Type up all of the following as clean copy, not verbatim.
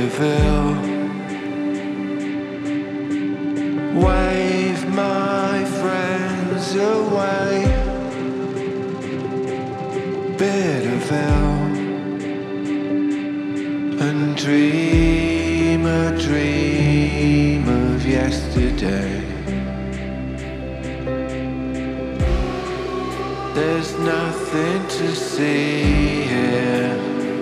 Bitterville. Wave my friends away. Bitterville. And dream a dream of yesterday. There's nothing to see here.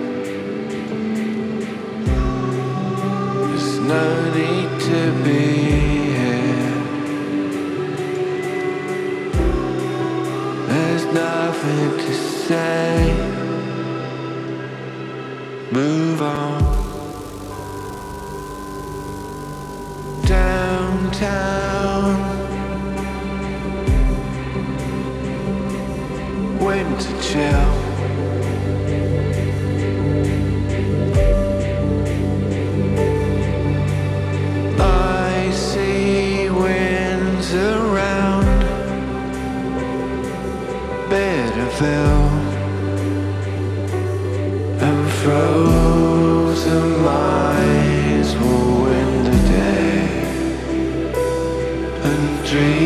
There's no need to be here. There's nothing to say. Move on. Downtown. Winter chill. I see winds around Bitterville. And frozen minds will win the day. And dream